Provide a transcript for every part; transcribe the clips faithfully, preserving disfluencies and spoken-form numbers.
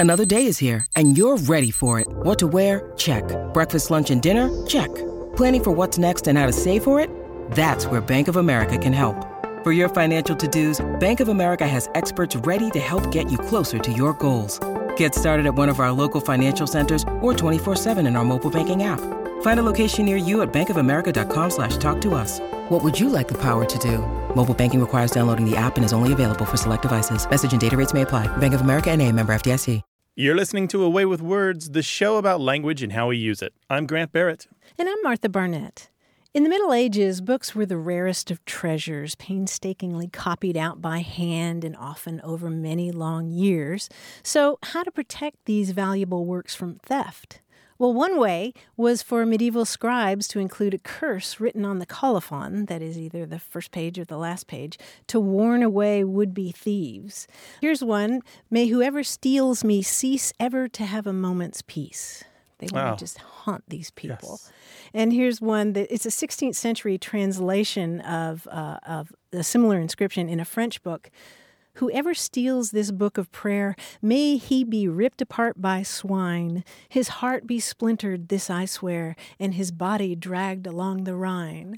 Another day is here, and you're ready for it. What to wear? Check. Breakfast, lunch, and dinner? Check. Planning for what's next and how to save for it? That's where Bank of America can help. For your financial to-dos, Bank of America has experts ready to help get you closer to your goals. Get started at one of our local financial centers or twenty-four seven in our mobile banking app. Find a location near you at bankofamerica.com slash talk to us. What would you like the power to do? Mobile banking requires downloading the app and is only available for select devices. Message and data rates may apply. Bank of America N A, member F D I C. You're listening to A Way with Words, the show about language and how we use it. I'm Grant Barrett. And I'm Martha Barnett. In the Middle Ages, books were the rarest of treasures, painstakingly copied out by hand and often over many long years. So how to protect these valuable works from theft? Well, one way was for medieval scribes to include a curse written on the colophon, that is either the first page or the last page, to warn away would-be thieves. Here's one: "May whoever steals me cease ever to have a moment's peace." They want Wow. to just haunt these people. Yes. And here's one that it's a sixteenth century translation of uh, of a similar inscription in a French book. "Whoever steals this book of prayer, may he be ripped apart by swine. His heart be splintered, this I swear, and his body dragged along the Rhine."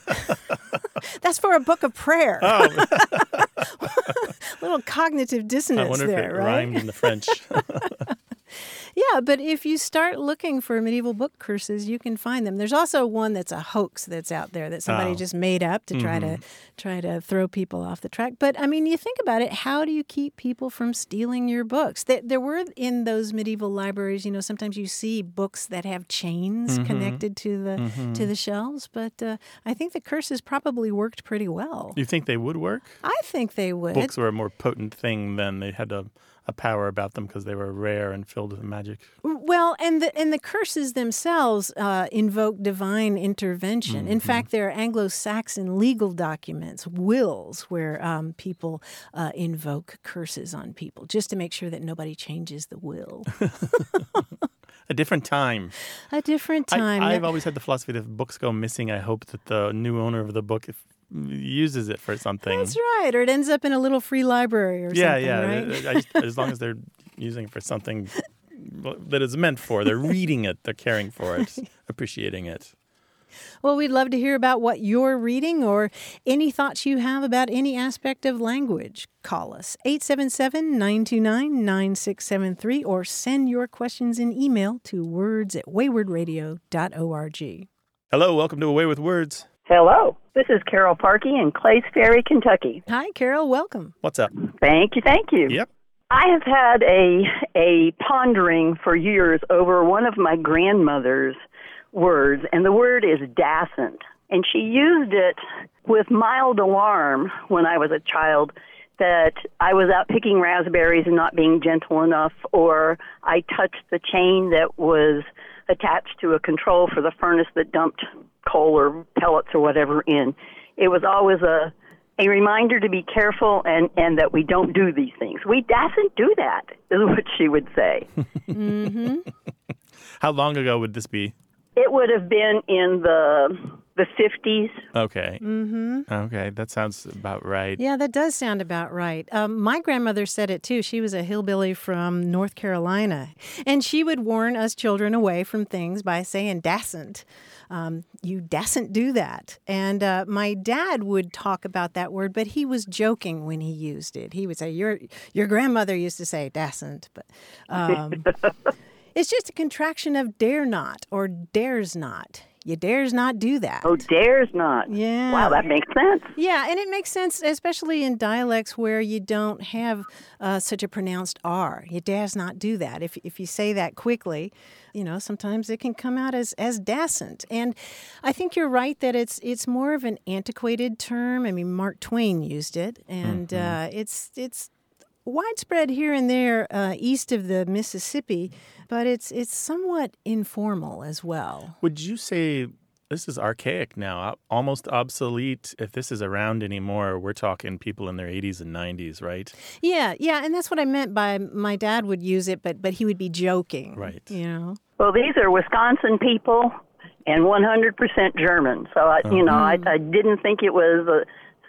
That's for a book of prayer. Oh. Little cognitive dissonance I wonder there, if it right? rhymed in the French. Yeah, but if you start looking for medieval book curses, you can find them. There's also one that's a hoax that's out there that somebody Oh. just made up to try Mhm. to try to throw people off the track. But I mean, you think about it, how do you keep people from stealing your books? There, there were in those medieval libraries, you know, sometimes you see books that have chains Mhm. connected to the Mhm. to the shelves, but uh, I think the curses probably worked pretty well. You think they would work? I think they would. Books were a more potent thing then. They had a, a power about them because they were rare and filled with magic. Well, and the and the curses themselves uh, invoke divine intervention. In Mhm. fact, there are Anglo-Saxon legal documents, wills, where um, people uh, invoke curses on people just to make sure that nobody changes the will. A different time. A different time. I, I've always had the philosophy that if books go missing, I hope that the new owner of the book if, uses it for something. That's right, or it ends up in a little free library or yeah, something, yeah. right? I just, as long as they're using it for something that it's meant for, they're reading it, they're caring for it, appreciating it. Well, we'd love to hear about what you're reading or any thoughts you have about any aspect of language. Call us, eight seven seven, nine two nine, nine six seven three, or send your questions in email to words at wayward radio dot org. Hello, welcome to Away with Words. Hello, this is Carol Parkey in Clays Ferry, Kentucky. Hi, Carol. Welcome. What's up? Thank you, thank you. Yep. I have had a a pondering for years over one of my grandmother's words, and the word is dasn't. And she used it with mild alarm when I was a child that I was out picking raspberries and not being gentle enough, or I touched the chain that was attached to a control for the furnace that dumped coal or pellets or whatever in. It was always a a reminder to be careful and, and that we don't do these things. We dasn't do that, is what she would say. Mm-hmm. How long ago would this be? It would have been in the the fifties. Okay. Mm-hmm. Okay, that sounds about right. Yeah, that does sound about right. Um, my grandmother said it, too. She was a hillbilly from North Carolina, and she would warn us children away from things by saying, dasn't. Um, you dasn't do that. And uh, my dad would talk about that word, but he was joking when he used it. He would say, your your grandmother used to say dasn't, but um, it's just a contraction of dare not or dares not. You dares not do that. Oh, dares not. Yeah. Wow, that makes sense. Yeah, and it makes sense, especially in dialects where you don't have uh, such a pronounced R. You dares not do that. If if you say that quickly, you know, sometimes it can come out as, as dasn't. And I think you're right that it's it's more of an antiquated term. I mean, Mark Twain used it, and mm-hmm. uh, it's it's widespread here and there uh, east of the Mississippi, but it's it's somewhat informal as well. Would you say this is archaic now, almost obsolete? If this is around anymore, we're talking people in their eighties and nineties, right? Yeah, yeah, and that's what I meant by my dad would use it, but but he would be joking. Right. You know? Well, these are Wisconsin people and one hundred percent German. So, I, you know, I, I didn't think it was uh,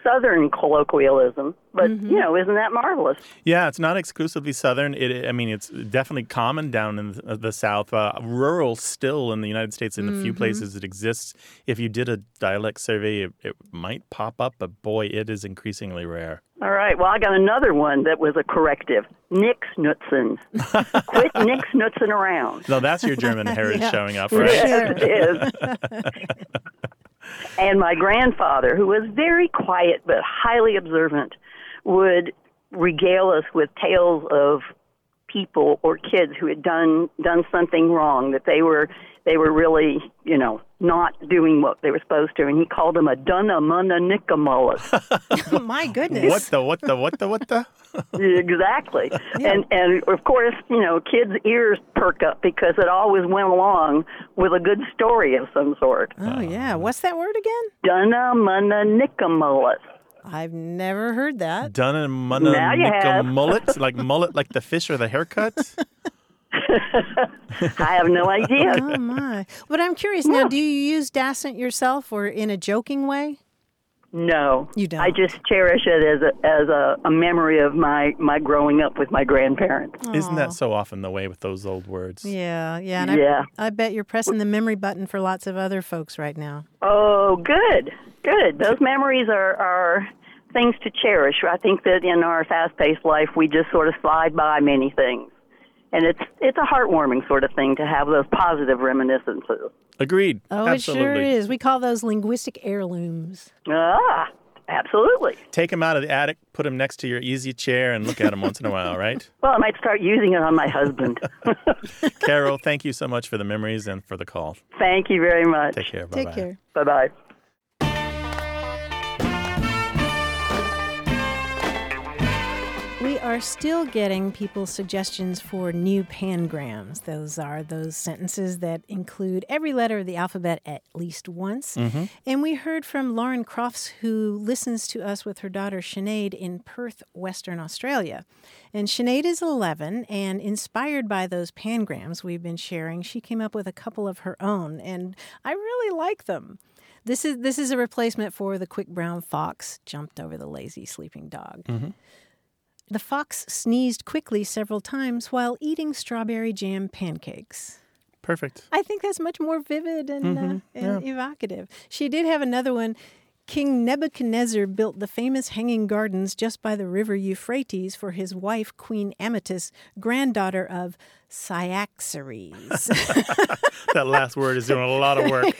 Southern colloquialism, but, Mm-hmm. you know, isn't that marvelous? Yeah, it's not exclusively Southern. It, I mean, it's definitely common down in the, the South. Uh, rural still in the United States, in the few places it exists. If you did a dialect survey, it, it might pop up, but boy, it is increasingly rare. All right. Well, I got another one that was a corrective. Nix-nutzen. Quit nix-nutzen around. No, that's your German heritage Yeah. showing up, For right? sure. Yes, it is. And my grandfather, who was very quiet but highly observant, would regale us with tales of people or kids who had done done something wrong, that they were they were really, you know, not doing what they were supposed to, and he called them a dunna munna nickamullet. My goodness. What the, what the, what the, what the? Exactly. And and of course, you know, kids' ears perk up because it always went along with a good story of some sort. Oh, yeah. What's that word again? Dunna munna nickamullet. I've never heard that. Done and munna Now you nicka have. mullet? Like mullet, like the fish or the haircut? I have no idea. Oh, my. But I'm curious now, do you use Dasent yourself or in a joking way? No, You don't. I just cherish it as a as a, a memory of my, my growing up with my grandparents. Isn't that so often the way with those old words? Yeah, yeah. And Yeah. I, I bet you're pressing the memory button for lots of other folks right now. Oh, good, good. Those memories are, are things to cherish. I think that in our fast-paced life, we just sort of slide by many things. And it's it's a heartwarming sort of thing to have those positive reminiscences. Agreed. Oh, Absolutely. it sure is. We call those linguistic heirlooms. Ah, absolutely. Take them out of the attic, put them next to your easy chair, and look at them once in a while, right? Well, I might start using it on my husband. Carol, thank you so much for the memories and for the call. Thank you very much. Take care. Bye-bye. Take care. Bye-bye. We are still getting people's suggestions for new pangrams. Those are those sentences that include every letter of the alphabet at least once. And we heard from Lauren Crofts, who listens to us with her daughter Sinead in Perth, Western Australia. And Sinead is eleven, and inspired by those pangrams we've been sharing, she came up with a couple of her own, and I really like them. This is this is a replacement for the quick brown fox jumped over the lazy sleeping dog. The fox sneezed quickly several times while eating strawberry jam pancakes. Perfect. I think that's much more vivid and, Mm-hmm. uh, and evocative. She did have another one. King Nebuchadnezzar built the famous hanging gardens just by the river Euphrates for his wife, Queen Amytis, granddaughter of Cyaxares. That last word is doing a lot of work.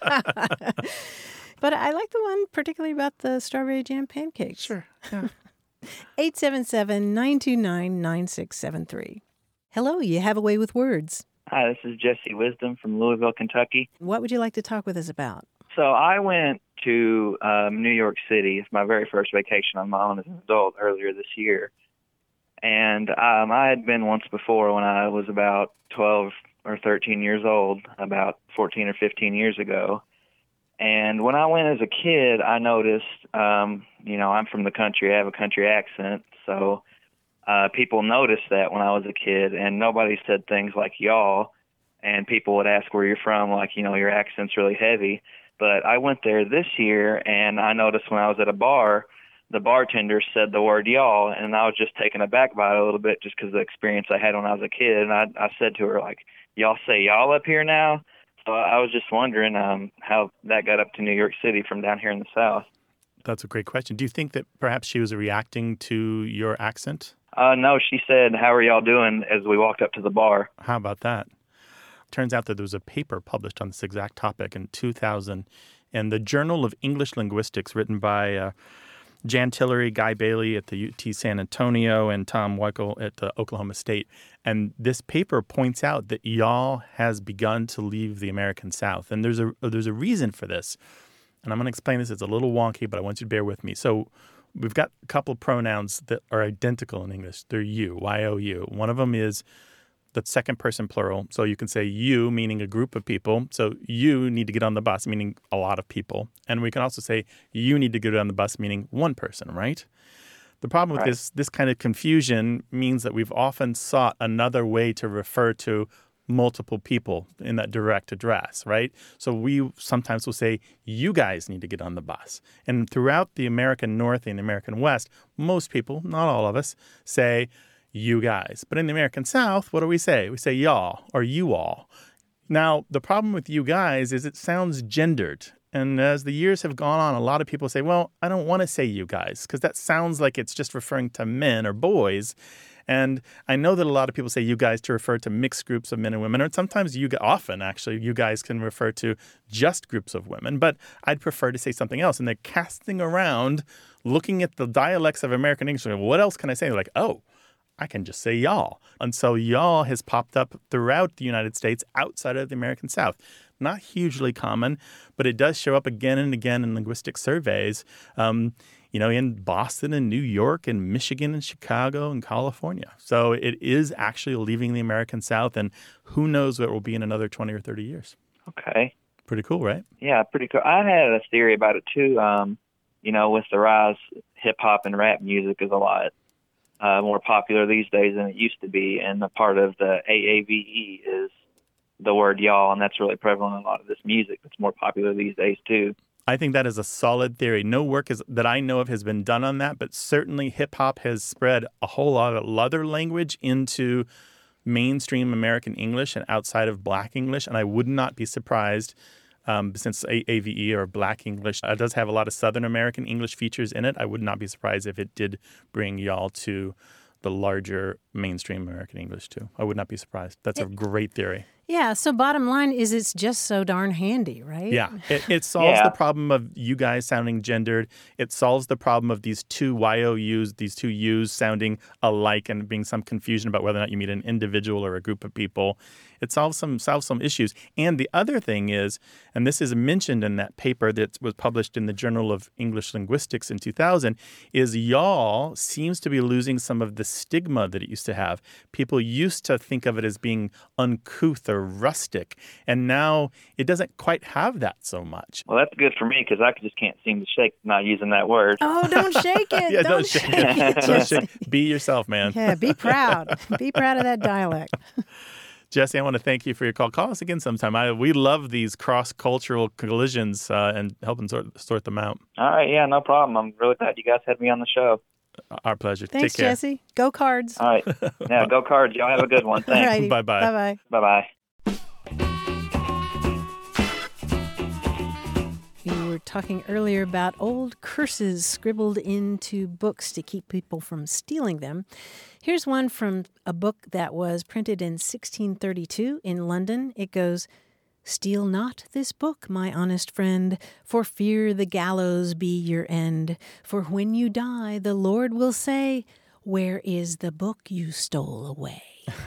But I like the one particularly about the strawberry jam pancakes. Sure. Yeah. eight seven seven, nine two nine, nine six seven three. Hello, you have a way with words. Hi, this is Jesse Wisdom from Louisville, Kentucky. What would you like to talk with us about? So I went to um, New York City. It's my very first vacation on my own as an adult earlier this year. And um, I had been once before when I was about twelve or thirteen years old, about fourteen or fifteen years ago. And when I went as a kid, I noticed, um, you know, I'm from the country. I have a country accent. So uh, people noticed that when I was a kid, and nobody said things like y'all. And people would ask where you're from, like, you know, your accent's really heavy. But I went there this year, and I noticed when I was at a bar, the bartender said the word y'all, and I was just taken aback by it a little bit just because of the experience I had when I was a kid. And I, I said to her, like, y'all say y'all up here now? So I was just wondering um, how that got up to New York City from down here in the South. That's a great question. Do you think that perhaps she was reacting to your accent? Uh, no, she said, how are y'all doing, as we walked up to the bar. How about that? Turns out that there was a paper published on this exact topic in two thousand in the Journal of English Linguistics, written by uh, Jan Tillery, Guy Bailey at the U T San Antonio, and Tom Weichel at the Oklahoma State. And this paper points out that y'all has begun to leave the American South. And there's a there's a reason for this. And I'm going to explain this. It's a little wonky, but I want you to bear with me. So we've got a couple of pronouns that are identical in English. They're you, Y O U. One of them is the second person plural. So you can say you, meaning a group of people. So you need to get on the bus, meaning a lot of people. And we can also say you need to get on the bus, meaning one person, right? The problem with Right. this this kind of confusion means that we've often sought another way to refer to multiple people in that direct address, right? So we sometimes will say, you guys need to get on the bus. And throughout the American North and the American West, most people, not all of us, say, you guys. But in the American South, what do we say? We say y'all or you all. Now, the problem with you guys is it sounds gendered. And as the years have gone on, a lot of people say, well, I don't want to say you guys because that sounds like it's just referring to men or boys. And I know that a lot of people say you guys to refer to mixed groups of men and women, or sometimes you often actually you guys can refer to just groups of women. But I'd prefer to say something else. And they're casting around, looking at the dialects of American English. What else can I say? They're like, oh, I can just say y'all. And so y'all has popped up throughout the United States outside of the American South. Not hugely common, but it does show up again and again in linguistic surveys, um, you know, in Boston and New York and Michigan and Chicago and California. So it is actually leaving the American South, and who knows what it will be in another twenty or thirty years. Okay. Pretty cool, right? Yeah, pretty cool. I had a theory about it, too. Um, you know, with the rise, hip-hop and rap music is a lot uh, more popular these days than it used to be, and a part of the A A V E is the word y'all, and that's really prevalent in a lot of this music that's more popular these days, too. I think that is a solid theory. No work is, that I know of has been done on that, but certainly hip-hop has spread a whole lot of other language into mainstream American English and outside of Black English, and I would not be surprised um, since A A V E or Black English uh, does have a lot of Southern American English features in it. I would not be surprised if it did bring y'all to the larger mainstream American English, too. I would not be surprised. That's a great theory. Yeah, so bottom line is it's just so darn handy, right? Yeah, it, it solves yeah. the problem of you guys sounding gendered. It solves the problem of these two Y O Us, these two U's sounding alike and being some confusion about whether or not you mean an individual or a group of people. It solves some solves some issues. And the other thing is, and this is mentioned in that paper that was published in the Journal of English Linguistics in two thousand, is y'all seems to be losing some of the stigma that it used to have. People used to think of it as being uncouth or rustic, and now it doesn't quite have that so much. Well, that's good for me because I just can't seem to shake not using that word. Oh, don't shake it. yeah, don't, don't shake it. it. Don't shake. Be yourself, man. Yeah, be proud. Be proud of that dialect. Jesse, I want to thank you for your call. Call us again sometime. I, we love these cross-cultural collisions uh, and helping sort, sort them out. All right, yeah, no problem. I'm really glad you guys had me on the show. Our pleasure. Thanks, Take care. Jesse. Go Cards. All right. Yeah, go Cards. Y'all have a good one. Thanks. All righty. Bye-bye. Bye-bye. Bye-bye. We were talking earlier about old curses scribbled into books to keep people from stealing them. Here's one from a book that was printed in sixteen thirty-two in London. It goes, "Steal not this book, my honest friend, for fear the gallows be your end. For when you die, the Lord will say, 'Where is the book you stole away?'"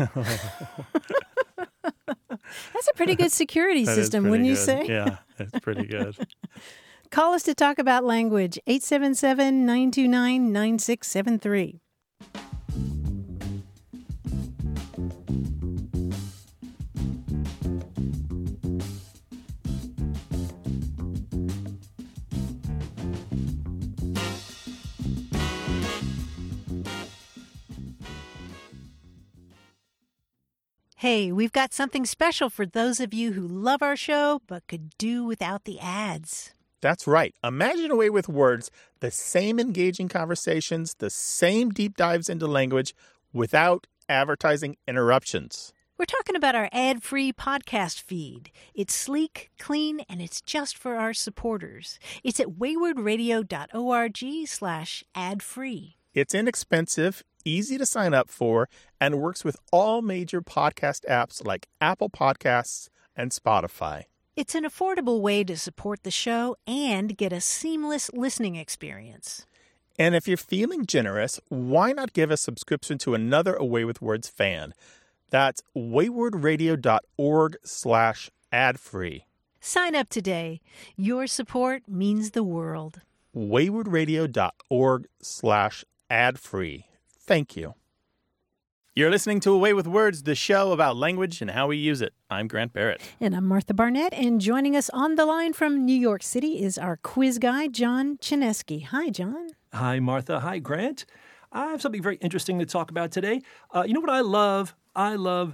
That's a pretty good security That system, is wouldn't you good. say? Yeah, it's pretty good. Call us to talk about language, eight seven seven, nine two nine, nine six seven three. Hey, we've got something special for those of you who love our show but could do without the ads. That's right. Imagine a way with words, the same engaging conversations, the same deep dives into language without advertising interruptions. We're talking about our ad-free podcast feed. It's sleek, clean, and it's just for our supporters. It's at waywardradio.org slash ad-free. It's inexpensive, easy to sign up for, and works with all major podcast apps like Apple Podcasts and Spotify. It's an affordable way to support the show and get a seamless listening experience. And if you're feeling generous, why not give a subscription to another Away with Words fan? That's waywardradio.org slash ad-free. Sign up today. Your support means the world. waywardradio.org slash ad-free. Thank you. You're listening to Away with Words, the show about language and how we use it. I'm Grant Barrett. And I'm Martha Barnett, and joining us on the line from New York City is our quiz guy, John Chinesky. Hi, John. Hi, Martha. Hi, Grant. I have something very interesting to talk about today. Uh, you know what I love? I love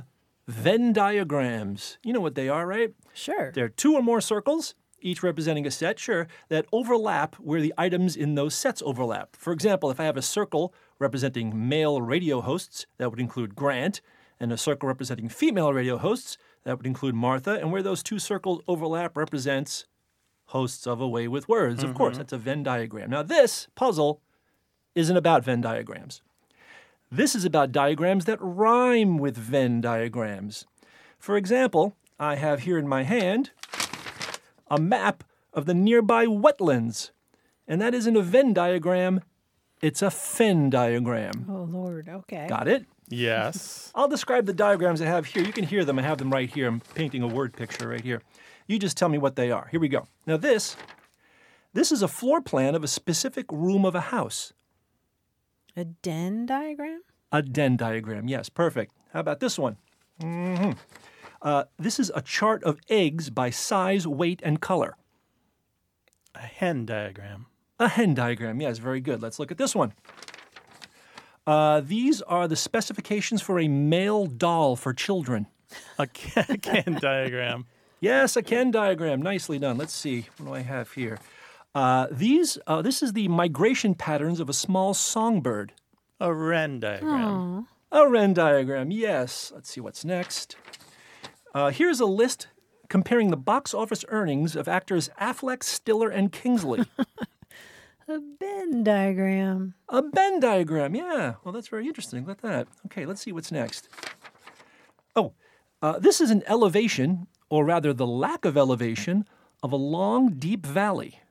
Venn diagrams. You know what they are, right? Sure. They're two or more circles, each representing a set, sure, that overlap where the items in those sets overlap. For example, if I have a circle representing male radio hosts, that would include Grant, and a circle representing female radio hosts, that would include Martha, and where those two circles overlap represents hosts of A Way with Words. Mm-hmm. Of course, that's a Venn diagram. Now, this puzzle isn't about Venn diagrams. This is about diagrams that rhyme with Venn diagrams. For example, I have here in my hand a map of the nearby wetlands, and that isn't a Venn diagram, it's a Fenn diagram. Oh, Lord, okay. Got it? Yes. I'll describe the diagrams I have here. You can hear them. I have them right here. I'm painting a word picture right here. You just tell me what they are. Here we go. Now this, this is a floor plan of a specific room of a house. A den diagram? A den diagram, yes, perfect. How about this one? Mm-hmm. Uh, this is a chart of eggs by size, weight, and color. A hen diagram. A hen diagram, yes, very good. Let's look at this one. Uh, these are the specifications for a male doll for children. A Ken diagram. Yes, a Ken diagram. Nicely done. Let's see. What do I have here? Uh, these. Uh, this is the migration patterns of a small songbird. A wren diagram. Aww. A wren diagram, yes. Let's see what's next. Uh, here's a list comparing the box office earnings of actors Affleck, Stiller, and Kingsley. A Venn diagram. A Venn diagram, yeah. Well, that's very interesting. Look at that. Okay, let's see what's next. Oh, uh, this is an elevation, or rather the lack of elevation, of a long, deep valley.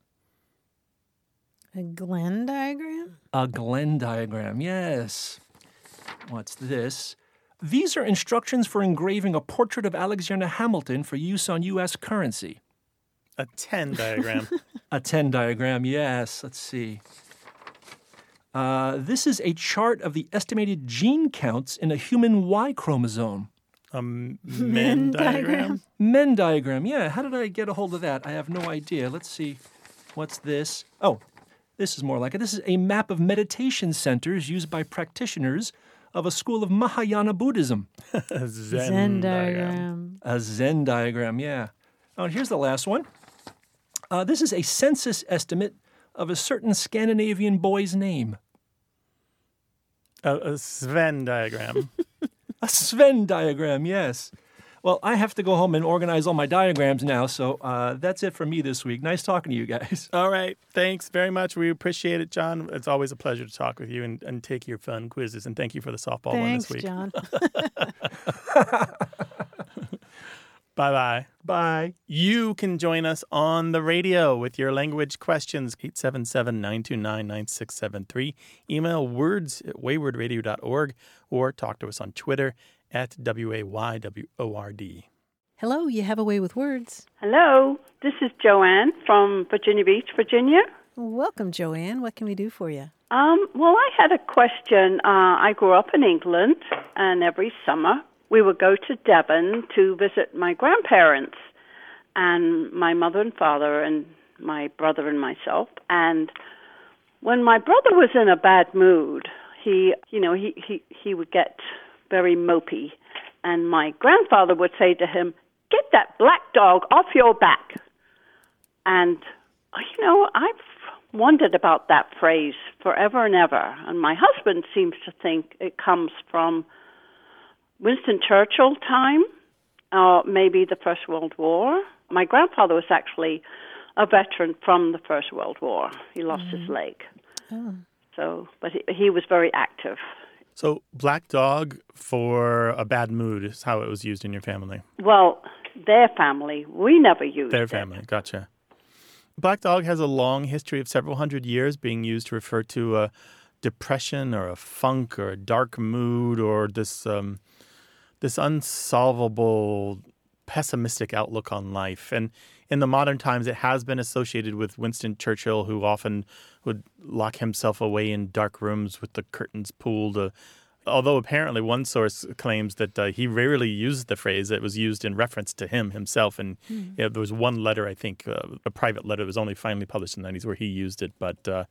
A Glenn diagram? A Glenn diagram, yes. What's this? These are instructions for engraving a portrait of Alexander Hamilton for use on U S currency. A ten diagram. A ten diagram, yes. Let's see. Uh, this is a chart of the estimated gene counts in a human Y chromosome. A m- men diagram? Men diagram, yeah. How did I get a hold of that? I have no idea. Let's see. What's this? Oh, this is more like it. This is a map of meditation centers used by practitioners of a school of Mahayana Buddhism. A Zen, Zen diagram. diagram. A Zen diagram, yeah. Oh, and here's the last one. Uh, this is a census estimate of a certain Scandinavian boy's name. A, a Sven diagram. A Sven diagram, yes. Well, I have to go home and organize all my diagrams now, so uh, that's it for me this week. Nice talking to you guys. All right. Thanks very much. We appreciate it, John. It's always a pleasure to talk with you and, and take your fun quizzes. And thank you for the softball Thanks, one this week. John. Bye-bye. Bye. You can join us on the radio with your language questions, eight seven seven, nine two nine, nine six seven three. Email words at wayward radio dot org or talk to us on Twitter at W A Y W O R D. Hello, you have a way with words. Hello, this is Joanne from Virginia Beach, Virginia. Welcome, Joanne. What can we do for you? Um, well, I had a question. Uh, I grew up in England, and every summer we would go to Devon to visit my grandparents and my mother and father and my brother and myself. And when my brother was in a bad mood, he, you know, he, he, he would get very mopey. And my grandfather would say to him, "Get that black dog off your back." And, you know, I've wondered about that phrase forever and ever. And my husband seems to think it comes from Winston Churchill time, or maybe the First World War. My grandfather was actually a veteran from the First World War. He lost mm. his leg. Oh. So, but he, he was very active. So black dog for a bad mood is how it was used in your family. Well, their family. We never used Their it. family. Gotcha. Black dog has a long history of several hundred years being used to refer to a depression or a funk or a dark mood or this um, this unsolvable pessimistic outlook on life. And in the modern times, it has been associated with Winston Churchill, who often would lock himself away in dark rooms with the curtains pulled. Uh, although apparently one source claims that uh, he rarely used the phrase. It was used in reference to him himself. And mm. you know, there was one letter, I think, uh, a private letter that was only finally published in the nineties where he used it. But uh,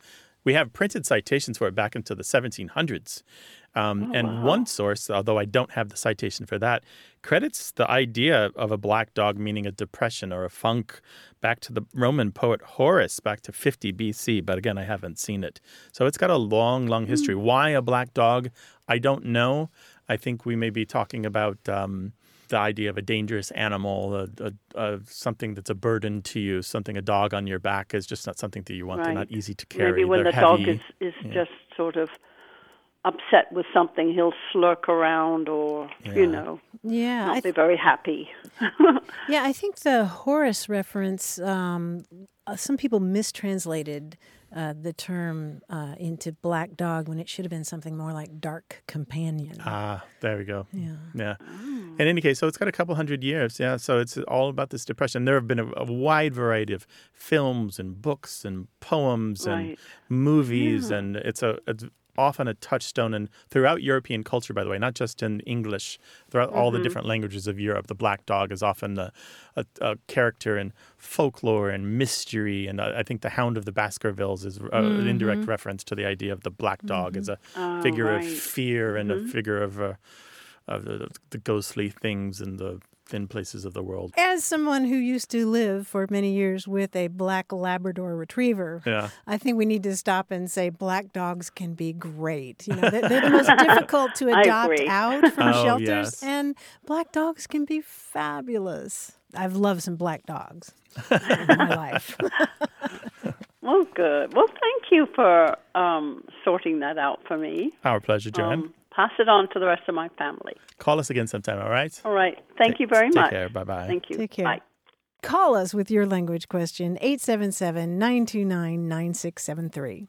We have printed citations for it back into the seventeen hundreds. Um, Oh, and wow. one source, although I don't have the citation for that, credits the idea of a black dog meaning a depression or a funk back to the Roman poet Horace back to fifty B C. But again, I haven't seen it. So it's got a long, long history. Why a black dog? I don't know. I think we may be talking about um, the idea of a dangerous animal, a, a, a, something that's a burden to you, something a dog on your back is just not something that you want. They're not Right. easy to carry. Maybe when They're the dog heavy. is, is Yeah. just sort of upset with something, he'll slurk around or, Yeah. you know, Yeah, not I be very happy. Yeah, I think the Horace reference, um, uh, some people mistranslated uh, the term uh, into black dog when it should have been something more like dark companion. Ah, there we go. Yeah. Yeah. In any case, so it's got a couple hundred years. Yeah. So it's all about this depression. There have been a, a wide variety of films and books and poems and Right. movies. And it's a it's often a touchstone and throughout European culture, by the way, not just in English, throughout all the different languages of Europe. The black dog is often a, a, a character in folklore and mystery. And I, I think the Hound of the Baskervilles is uh, an indirect reference to the idea of the black dog as a Oh, figure of right. fear and a figure of uh, of the, the ghostly things in the thin places of the world. As someone who used to live for many years with a black Labrador retriever, Yeah. I think we need to stop and say black dogs can be great. You know, they're, they're the most difficult to I adopt agree. out from Oh, shelters, yes. and black dogs can be fabulous. I've loved some black dogs in my life. Well, good. Well, thank you for um, sorting that out for me. Our pleasure, Joanne. Um, pass it on to the rest of my family. Call us again sometime, all right? All right. Thank you very Take much. care. Bye-bye. Thank you. Take care. Bye. Call us with your language question, eight seven seven, nine two nine, nine six seven three.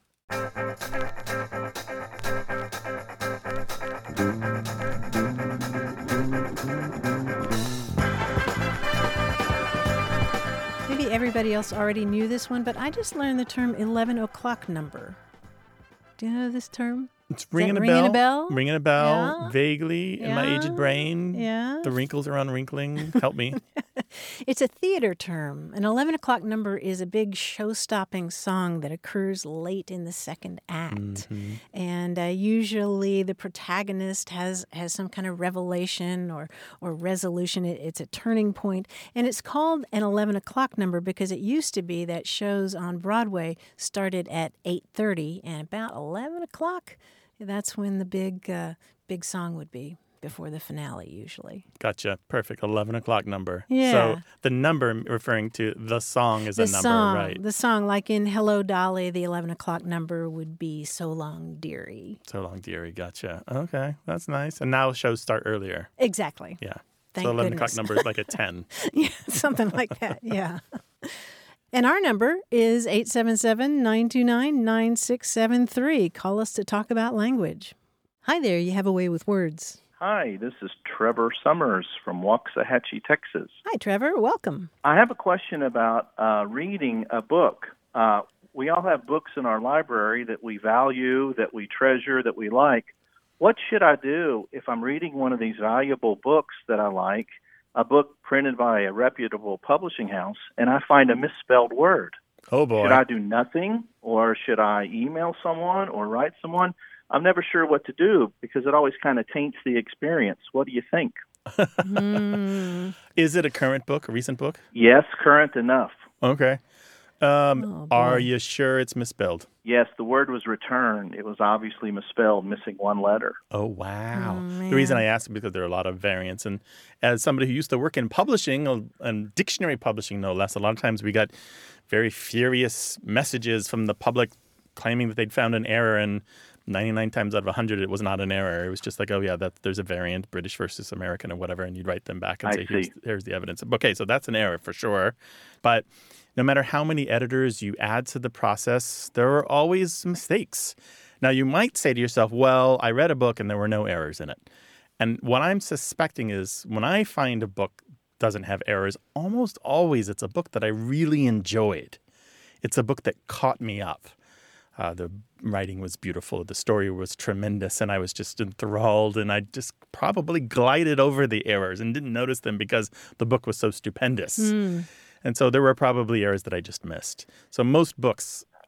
Maybe everybody else already knew this one, but I just learned the term eleven o'clock number. Do you know this term? It's ringing a, ringing bell, a bell? Ringing a bell, Yeah. vaguely in my Yeah. aged brain. Yeah. The wrinkles are unwrinkling. Help me. It's a theater term. An eleven o'clock number is a big show-stopping song that occurs late in the second act. And uh, usually the protagonist has, has some kind of revelation or, or resolution. It, it's a turning point. And it's called an eleven o'clock number because it used to be that shows on Broadway started at eight thirty, and about eleven o'clock, that's when the big, uh, big song would be. Before the finale, usually. Gotcha. Perfect. eleven o'clock number. Yeah. So the number referring to the song is The a number, song, right? the song, like in Hello Dolly, the eleven o'clock number would be So Long, Dearie. So long, dearie. Gotcha. Okay. That's nice. And now shows start earlier. Exactly. Yeah. Thank so eleven goodness. o'clock number is like a ten. Yeah, something like that. Yeah. And our number is eight seven seven, nine two nine, nine six seven three. Call us to talk about language. Hi there, you have a way with words. Hi, this is Trevor Summers from Waxahachie, Texas. Hi, Trevor. Welcome. I have a question about uh, reading a book. Uh, we all have books in our library that we value, that we treasure, that we like. What should I do if I'm reading one of these valuable books that I like, a book printed by a reputable publishing house, and I find a misspelled word? Oh, boy. Should I do nothing, or should I email someone or write someone? I'm never sure what to do because it always kind of taints the experience. What do you think? Mm. Is it a current book, a recent book? Yes, current enough. Okay. Um, Oh, boy. are you sure it's misspelled? Yes, the word was returned. It was obviously misspelled, missing one letter. Oh, wow. Oh, the reason I man. asked is because there are a lot of variants. And as somebody who used to work in publishing, uh, and dictionary publishing no less, a lot of times we got very furious messages from the public claiming that they'd found an error, and ninety-nine times out of one hundred, it was not an error. It was just like, oh, yeah, that there's a variant, British versus American or whatever, and you'd write them back and I say, here's, see. here's the evidence. Okay, so that's an error for sure. But no matter how many editors you add to the process, there are always mistakes. Now, you might say to yourself, well, I read a book and there were no errors in it. And what I'm suspecting is when I find a book doesn't have errors, almost always it's a book that I really enjoyed. It's a book that caught me up. Uh, the writing was beautiful. The story was tremendous. And I was just enthralled. And I just probably glided over the errors and didn't notice them because the book was so stupendous. Mm. And so there were probably errors that I just missed. So most books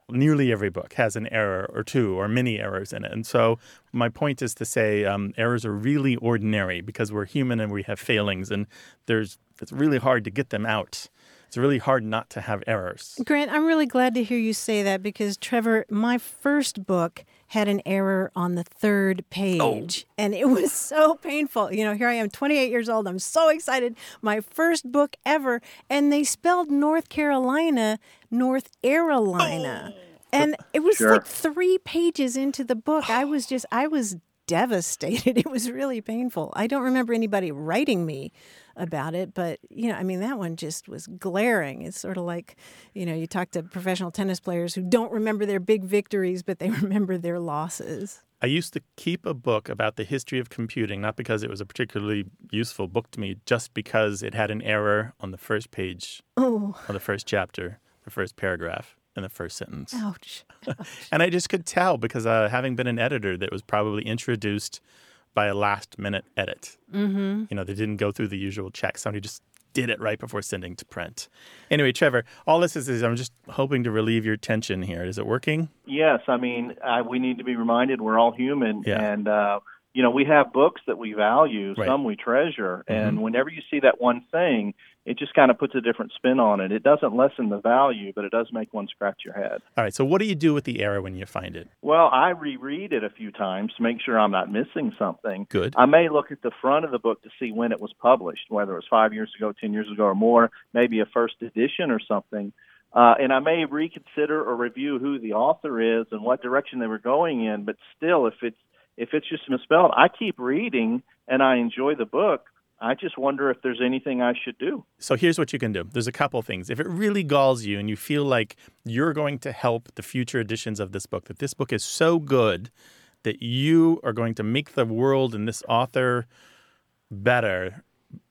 nearly every book has an error or two or many errors in it. And so my point is to say um, errors are really ordinary because we're human and we have failings, and there's it's really hard to get them out. It's really hard not to have errors. Grant, I'm really glad to hear you say that because, Trevor, my first book had an error on the third page. Oh. And it was so painful. You know, here I am, twenty-eight years old. I'm so excited. My first book ever. And they spelled North Carolina, North Carolina. Oh. And it was sure. like three pages into the book. I was just, I was devastated. It was really painful. I don't remember anybody writing me about it, but, you know, I mean, that one just was glaring. It's sort of like, you know, you talk to professional tennis players who don't remember their big victories, but they remember their losses. I used to keep a book about the history of computing, not because it was a particularly useful book to me, just because it had an error on the first page oh. of the first chapter, the first paragraph. In the first sentence. Ouch. Ouch. And I just could tell because uh, having been an editor that was probably introduced by a last-minute edit. Mm-hmm. You know, they didn't go through the usual checks. Somebody just did it right before sending to print. Anyway, Trevor, all this is, is I'm just hoping to relieve your tension here. Is it working? Yes. I mean, I, we need to be reminded we're all human. Yeah. And, uh, you know, we have books that we value, right. some we treasure. Mm-hmm. And whenever you see that one thing, it just kind of puts a different spin on it. It doesn't lessen the value, but it does make one scratch your head. All right. So what do you do with the error when you find it? Well, I reread it a few times to make sure I'm not missing something. Good. I may look at the front of the book to see when it was published, whether it was five years ago, ten years ago or more, maybe a first edition or something. Uh, and I may reconsider or review who the author is and what direction they were going in. But still, if it's if it's just misspelled, I keep reading and I enjoy the book. I just wonder if there's anything I should do. So here's what you can do. There's a couple things. If it really galls you and you feel like you're going to help the future editions of this book, that this book is so good that you are going to make the world and this author better,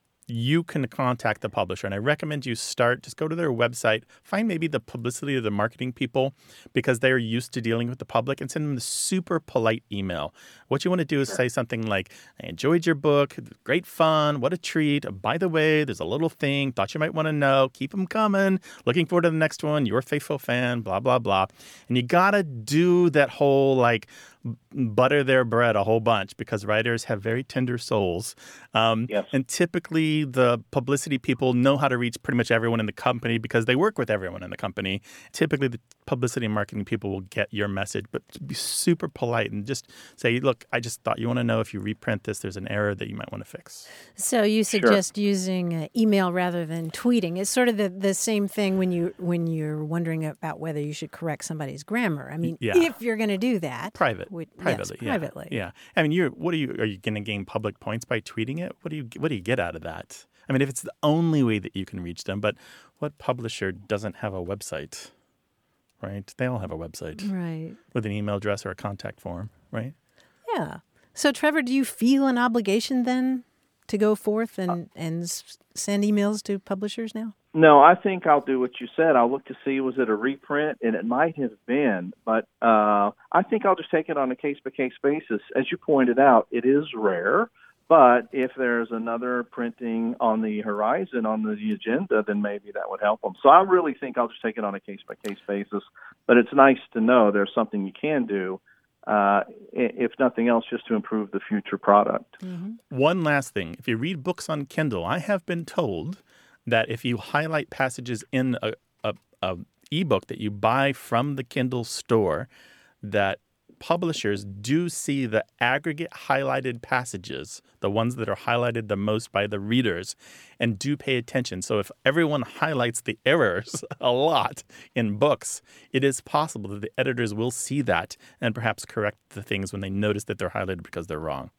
you can contact the publisher. And I recommend you start, just go to their website, find maybe the publicity or the marketing people because they're used to dealing with the public, and send them a super polite email. What you want to do is say something like, I enjoyed your book, great fun, what a treat. By the way, there's a little thing, thought you might want to know, keep them coming, looking forward to the next one, your faithful fan, blah, blah, blah. And you got to do that whole like butter their bread a whole bunch because writers have very tender souls. Um, yes. And typically the publicity people know how to reach pretty much everyone in the company because they work with everyone in the company. Typically the publicity and marketing people will get your message, but be super polite and just say, look, I just thought you want to know if you reprint this, there's an error that you might want to fix. So you suggest sure. using uh, email rather than tweeting. It's sort of the, the same thing when, you, when you're wondering about whether you should correct somebody's grammar. I mean, yeah. if you're going to do that. Private. Would, privately. Yes, privately. Yeah. yeah. I mean, you're, what are you, are you going to gain public points by tweeting it? What do you, what do you get out of that? I mean, if it's the only way that you can reach them, but what publisher doesn't have a website, right? They all have a website. Right. With an email address or a contact form, right? Yeah. So, Trevor, do you feel an obligation then to go forth and, uh, and s- send emails to publishers now? No, I think I'll do what you said. I'll look to see, was it a reprint? And it might have been, but uh, I think I'll just take it on a case-by-case basis. As you pointed out, it is rare, but if there's another printing on the horizon, on the agenda, then maybe that would help them. So I really think I'll just take it on a case-by-case basis, but it's nice to know there's something you can do. Uh, if nothing else, just to improve the future product. Mm-hmm. One last thing. If you read books on Kindle, I have been told that if you highlight passages in a, a, a ebook that you buy from the Kindle store, that publishers do see the aggregate highlighted passages, the ones that are highlighted the most by the readers, and do pay attention. So if everyone highlights the errors a lot in books, it is possible that the editors will see that and perhaps correct the things when they notice that they're highlighted because they're wrong.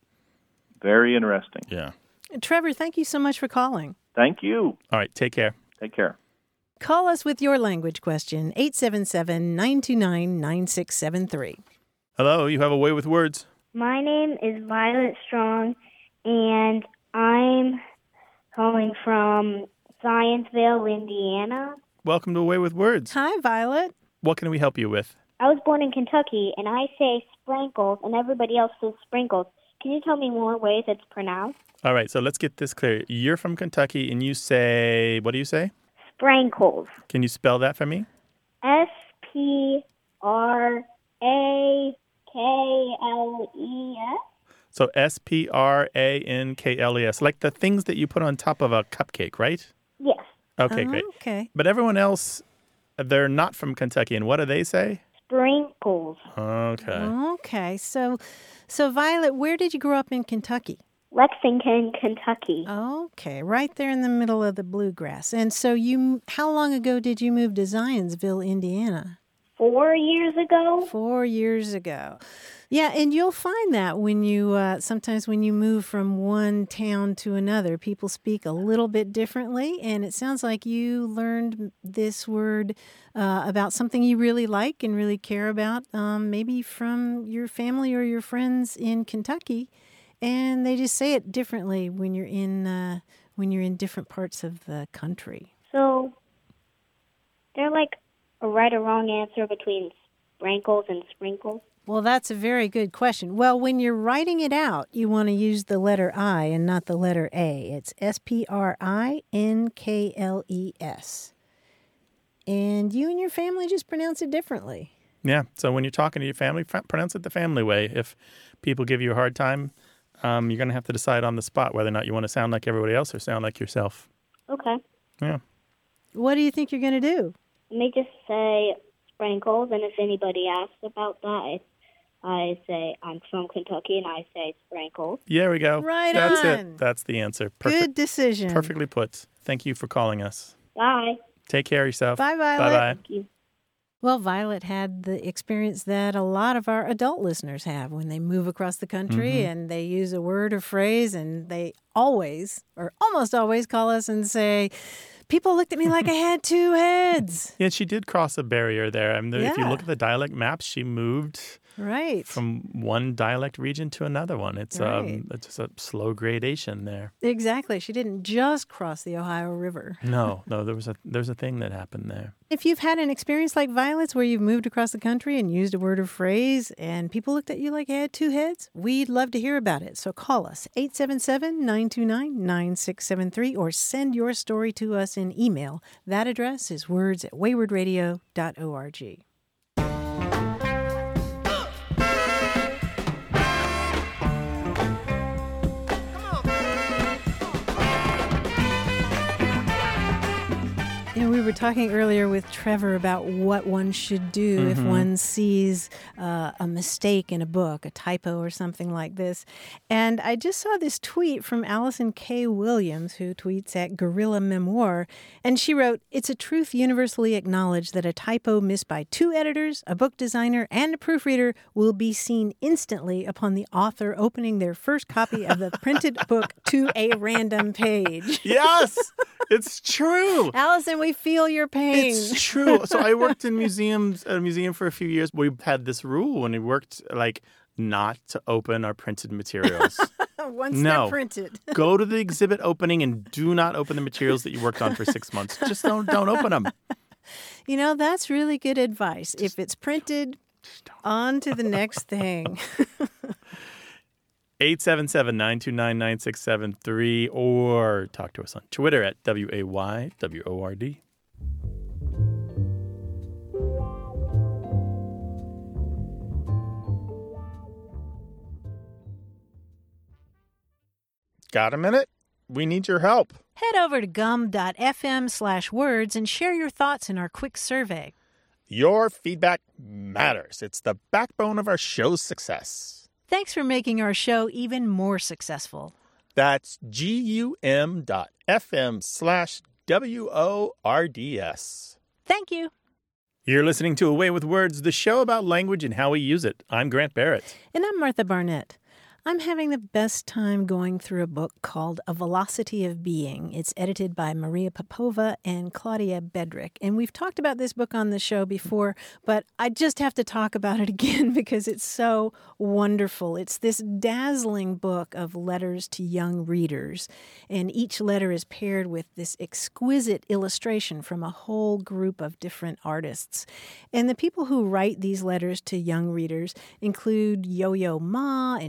Very interesting. Yeah. Trevor, thank you so much for calling. Thank you. All right. Take care. Take care. Call us with your language question, eight seven seven, nine two nine, nine six seven three. Hello, you have a way with words. My name is Violet Strong, and I'm calling from Scienceville, Indiana. Welcome to A Way with Words. Hi, Violet. What can we help you with? I was born in Kentucky, and I say sprinkles, and everybody else says sprinkles. Can you tell me more ways it's pronounced? All right, so let's get this clear. You're from Kentucky, and you say, what do you say? Sprinkles. Can you spell that for me? S P R A K L E S. So S P R A N K L E S, like the things that you put on top of a cupcake, right? Yes. Okay, Oh, great. okay. But everyone else, they're not from Kentucky, and what do they say? Sprinkles. Okay. Okay. So, so Violet, where did you grow up in Kentucky? Lexington, Kentucky. Okay, right there in the middle of the bluegrass. And so you, how long ago did you move to Zionsville, Indiana? Four years ago. Four years ago. Yeah, and you'll find that when you, uh, sometimes when you move from one town to another, people speak a little bit differently. And it sounds like you learned this word uh, about something you really like and really care about, um, maybe from your family or your friends in Kentucky. And they just say it differently when you're in uh, when you're in different parts of the country. So, they're like a right or wrong answer between sprinkles and sprinkles? Well, that's a very good question. Well, when you're writing it out, you want to use the letter I and not the letter A. It's S P R I N K L E S. And you and your family just pronounce it differently. Yeah, so when you're talking to your family, f- pronounce it the family way. If people give you a hard time, um, you're going to have to decide on the spot whether or not you want to sound like everybody else or sound like yourself. Okay. Yeah. What do you think you're going to do? Let me just say sprinkles, and if anybody asks about that, I say I'm from Kentucky, and I say sprinkles. Yeah, we go. Right That's on. it. That's the answer. Perfect. Good decision. Perfectly put. Thank you for calling us. Bye. Take care of yourself. Bye, Violet. Bye-bye. Thank you. Well, Violet had the experience that a lot of our adult listeners have when they move across the country Mhm. and they use a word or phrase, and they always, or almost always, call us and say, people looked at me like I had two heads. Yeah, she did cross a barrier there. I mean, if you Yeah. look at the dialect maps, she moved Right. from one dialect region to another one. It's Right. um, it's just a slow gradation there. Exactly. She didn't just cross the Ohio River. No, no, there was a there's a thing that happened there. If you've had an experience like Violet's where you've moved across the country and used a word or phrase and people looked at you like you had two heads, we'd love to hear about it. So call us, eight seven seven, nine two nine, nine six seven three, or send your story to us in email. That address is words at wayward radio dot org. You know, we were talking earlier with Trevor about what one should do if Mhm. one sees uh, a mistake in a book, a typo or something like this. And I just saw this tweet from Allison K. Williams, who tweets at Guerrilla Memoir. And she wrote, "It's a truth universally acknowledged that a typo missed by two editors, a book designer, and a proofreader will be seen instantly upon the author opening their first copy of the printed book to a random page." Yes, it's true. Allison, we feel your pain. It's true. So I worked in museums, at a museum for a few years. We had this rule when we worked, like, not to open our printed materials. Once No. they're printed. Go to the exhibit opening and do not open the materials that you worked on for six months. Just don't don't open them. You know, that's really good advice. If it's printed, on to the next thing. eight seven seven, nine two nine, nine six seven three or talk to us on Twitter at W A Y W O R D. Got a minute? We need your help. Head over to gum.fm slash words and share your thoughts in our quick survey. Your feedback matters. It's the backbone of our show's success. Thanks for making our show even more successful. That's G-U-M dot F-M slash W-O-R-D-S. Thank you. You're listening to Away with Words, the show about language and how we use it. I'm Grant Barrett. And I'm Martha Barnett. I'm having the best time going through a book called A Velocity of Being. It's edited by Maria Popova and Claudia Bedrick. And we've talked about this book on the show before, but I just have to talk about it again because it's so wonderful. It's this dazzling book of letters to young readers. And each letter is paired with this exquisite illustration from a whole group of different artists. And the people who write these letters to young readers include Yo-Yo Ma and Jane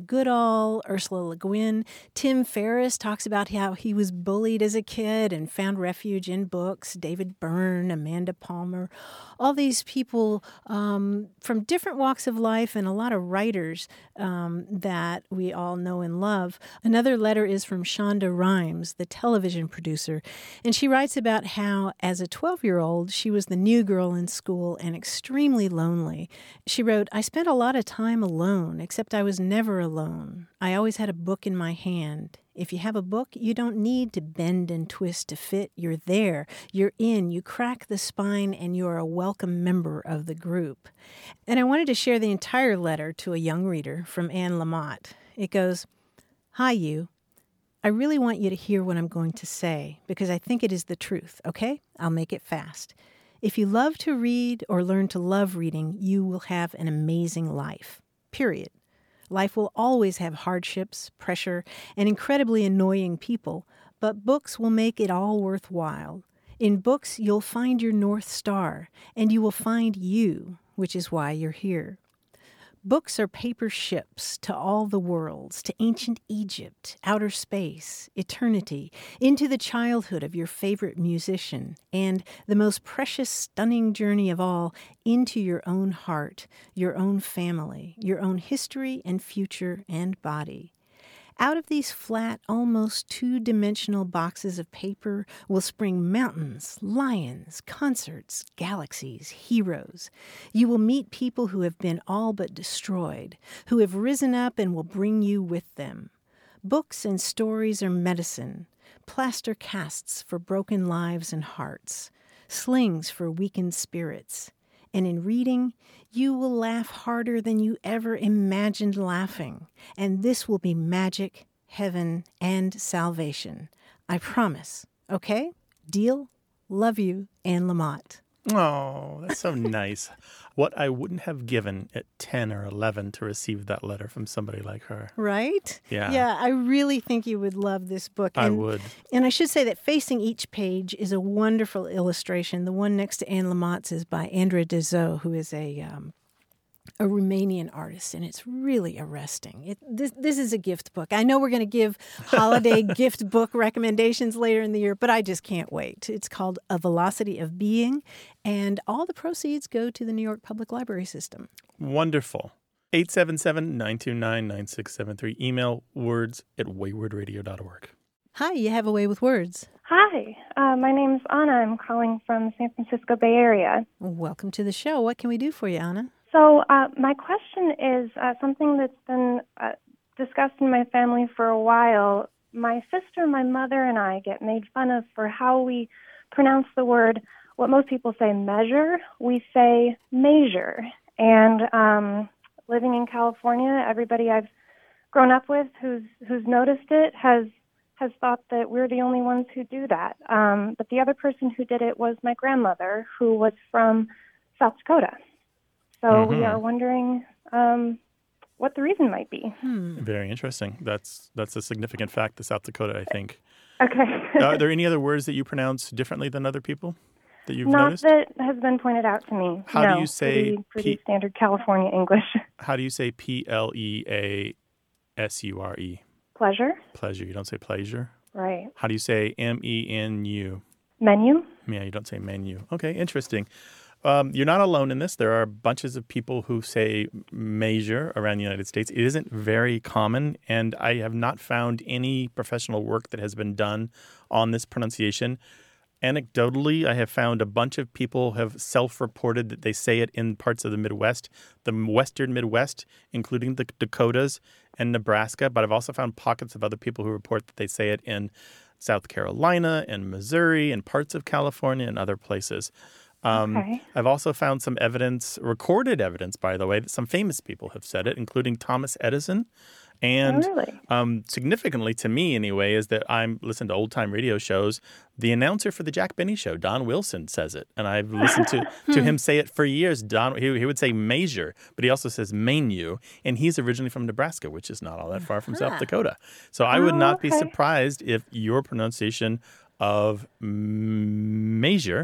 Goodall, Ursula Le Guin. Tim Ferriss talks about how he was bullied as a kid and found refuge in books. David Byrne, Amanda Palmer, all these people um, from different walks of life and a lot of writers um, that we all know and love. Another letter is from Shonda Rhimes, the television producer, and she writes about how as a twelve-year-old, she was the new girl in school and extremely lonely. She wrote, "I spent a lot of time alone, except I was never alone. I always had a book in my hand. If you have a book, you don't need to bend and twist to fit. You're there. You're in. You crack the spine, and you're a welcome member of the group." And I wanted to share the entire letter to a young reader from Anne Lamott. It goes, "Hi, you. I really want you to hear what I'm going to say because I think it is the truth, okay? I'll make it fast. If you love to read or learn to love reading, you will have an amazing life. Period. Life will always have hardships, pressure, and incredibly annoying people, but books will make it all worthwhile. In books, you'll find your North Star, and you will find you, which is why you're here. Books are paper ships to all the worlds, to ancient Egypt, outer space, eternity, into the childhood of your favorite musician, and the most precious, stunning journey of all, into your own heart, your own family, your own history and future and body. Out of these flat, almost two-dimensional boxes of paper will spring mountains, lions, concerts, galaxies, heroes. You will meet people who have been all but destroyed, who have risen up and will bring you with them. Books and stories are medicine, plaster casts for broken lives and hearts, slings for weakened spirits. And in reading, you will laugh harder than you ever imagined laughing. And this will be magic, heaven, and salvation. I promise. Okay? Deal? Love you, Anne Lamott." Oh, that's so nice. What I wouldn't have given at ten or eleven to receive that letter from somebody like her. Right? Yeah. Yeah, I really think you would love this book. And, I would. And I should say that facing each page is a wonderful illustration. The one next to Anne Lamott's is by Andra Dezo, who is a um, a Romanian artist, and it's really arresting. It, this, this is a gift book. I know we're going to give holiday gift book recommendations later in the year, but I just can't wait. It's called A Velocity of Being, and all the proceeds go to the New York Public Library System. Wonderful. eight seven seven, nine two nine, nine six seven three. Email words at wayward radio dot org. Hi, you have a way with words. Hi, uh, my name's Anna. I'm calling from the San Francisco Bay Area. Welcome to the show. What can we do for you, Anna? So uh, my question is uh, something that's been uh, discussed in my family for a while. My sister, my mother, and I get made fun of for how we pronounce the word, what most people say measure, we say measure. And um, living in California, everybody I've grown up with who's who's noticed it has has thought that we're the only ones who do that. Um, but the other person who did it was my grandmother, who was from South Dakota. So mm-hmm. we are wondering um, what the reason might be. Hmm. Very interesting. That's that's a significant fact to South Dakota, I think. Okay. uh, are there any other words that you pronounce differently than other people that you've Not noticed? that has been pointed out to me. How no, do you say pretty, pretty P- standard California English? How do you say P L E A S U R E? Pleasure. Pleasure. You don't say pleasure? Right. How do you say M E N U? Menu. Yeah, you don't say menu. Okay, interesting. Um, you're not alone in this. There are bunches of people who say measure around the United States. It isn't very common, and I have not found any professional work that has been done on this pronunciation. Anecdotally, I have found a bunch of people have self-reported that they say it in parts of the Midwest, the western Midwest, including the Dakotas and Nebraska, but I've also found pockets of other people who report that they say it in South Carolina and Missouri and parts of California and other places. Um, okay. I've also found some evidence, recorded evidence, by the way, that some famous people have said it, including Thomas Edison. And oh, really? um, significantly to me, anyway, is that I'm listening to old-time radio shows. The announcer for the Jack Benny Show, Don Wilson, says it. And I've listened to, to him say it for years. Don, he, he would say measure, but he also says menu. And he's originally from Nebraska, which is not all that far from Uh-huh. South Dakota. So I would Oh, not okay. be surprised if your pronunciation of measure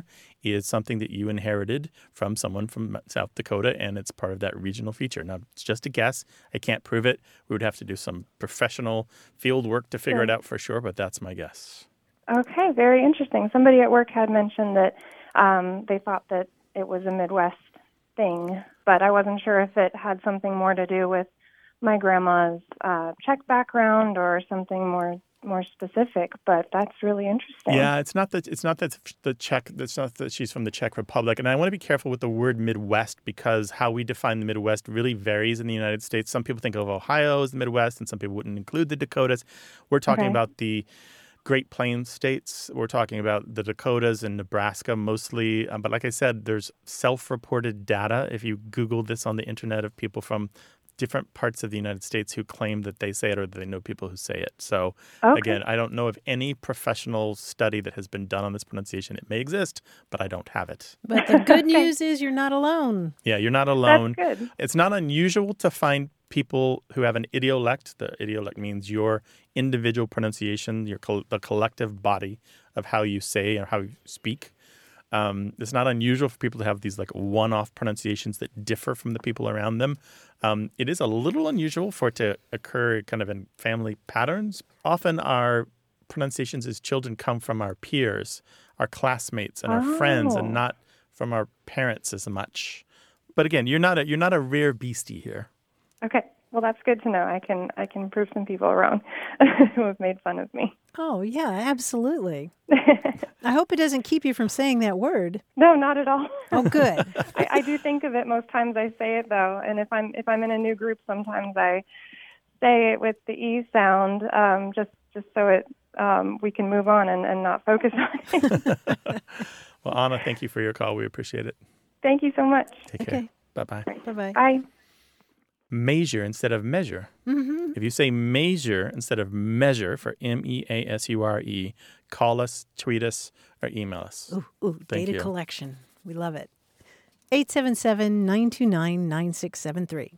is something that you inherited from someone from South Dakota, and it's part of that regional feature. Now, it's just a guess. I can't prove it. We would have to do some professional field work to figure Sure. it out for sure, but that's my guess. Okay, very interesting. Somebody at work had mentioned that um, they thought that it was a Midwest thing, but I wasn't sure if it had something more to do with my grandma's uh, Czech background or something more more specific. But that's really interesting. Yeah, it's not that it's not that the Czech. It's not that she's from the Czech Republic, and I want to be careful with the word Midwest because how we define the Midwest really varies in the United States. Some people think of Ohio as the Midwest, and some people wouldn't include the Dakotas. We're talking Okay. about the Great Plains states. We're talking about the Dakotas and Nebraska mostly. Um, but like I said, there's self-reported data. If you Google this on the internet of people from different parts of the United States who claim that they say it or that they know people who say it. So Okay. again, I don't know of any professional study that has been done on this pronunciation. It may exist, but I don't have it. But the good news is you're not alone. Yeah, you're not alone. That's good. It's not unusual to find people who have an idiolect. The idiolect means your individual pronunciation, your col- the collective body of how you say or how you speak. Um, it's not unusual for people to have these like one-off pronunciations that differ from the people around them. Um, it is a little unusual for it to occur kind of in family patterns. Often our pronunciations as children come from our peers, our classmates, and our friends, and Oh. not from our parents as much. But again, you're not a you're not a rare beastie here. Okay. Well, that's good to know. I can I can prove some people wrong who have made fun of me. Oh, yeah, absolutely. I hope it doesn't keep you from saying that word. No, not at all. Oh, good. I, I do think of it most times I say it though, and if I'm if I'm in a new group, sometimes I say it with the e sound, um, just just so it um, we can move on and, and not focus on it. Well, Anna, thank you for your call. We appreciate it. Thank you so much. Take care. Okay. Bye-bye. Bye-bye. Bye. Measure instead of measure. Mm-hmm. If you say measure instead of measure for M E A S U R E, call us, tweet us, or email us. Ooh, ooh, Thank data you. collection. We love it. eight seven seven, nine two nine, nine six seven three.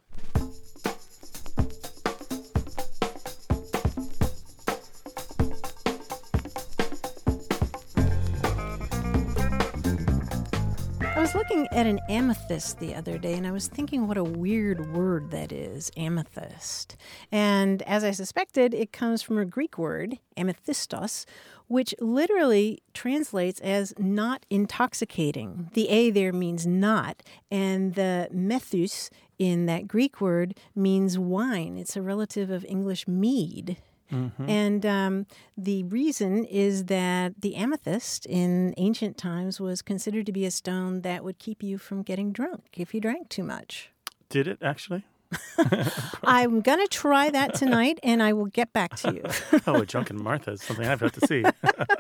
I was looking at an amethyst the other day, and I was thinking what a weird word that is, amethyst. And as I suspected, it comes from a Greek word, amethystos, which literally translates as not intoxicating. The A there means not, and the methus in that Greek word means wine. It's a relative of English mead. Mm-hmm. And um, the reason is that the amethyst in ancient times was considered to be a stone that would keep you from getting drunk if you drank too much. Did it actually? I'm going to try that tonight, and I will get back to you. Oh, a drunken Martha is something I've got to see.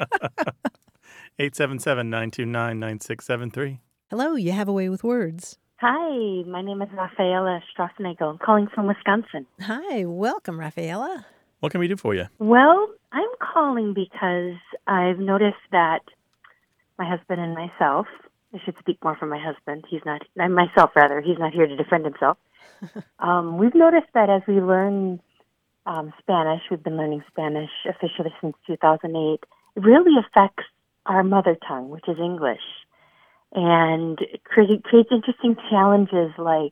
eight seven seven, nine two nine, nine six seven three. Hello, you have a way with words. Hi, my name is Rafaela Strassnagel. I'm calling from Wisconsin. Hi, welcome, Rafaela. What can we do for you? Well, I'm calling because I've noticed that my husband and myself, I should speak more for my husband, he's not, myself rather, he's not here to defend himself. um, we've noticed that as we learn um, Spanish, we've been learning Spanish officially since two thousand eight, it really affects our mother tongue, which is English. And it creates, creates interesting challenges like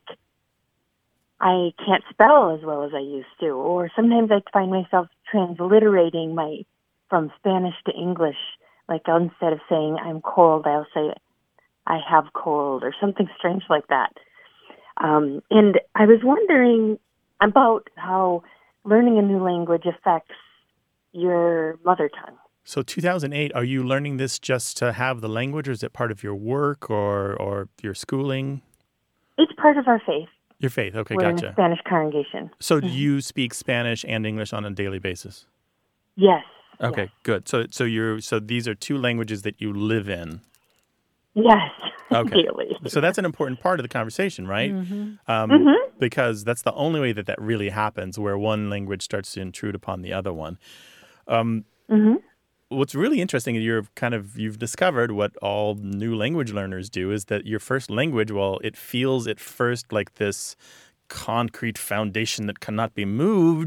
I can't spell as well as I used to, or sometimes I find myself transliterating my from Spanish to English. Like instead of saying I'm cold, I'll say I have cold or something strange like that. Um, and I was wondering about how learning a new language affects your mother tongue. So two thousand eight, are you learning this just to have the language, or is it part of your work or, or your schooling? It's part of our faith. Your faith, okay, We're in gotcha. a Spanish congregation. So do you speak Spanish and English on a daily basis? Yes. Okay, yes. good. So so you're so these are two languages that you live in. Yes. Okay. Daily. So that's an important part of the conversation, right? Mm-hmm. Um, Mm-hmm. Because that's the only way that that really happens, where one language starts to intrude upon the other one. Um, Mm-hmm. What's really interesting is you're kind of you've discovered what all new language learners do is that your first language, well, it feels at first like this concrete foundation that cannot be moved,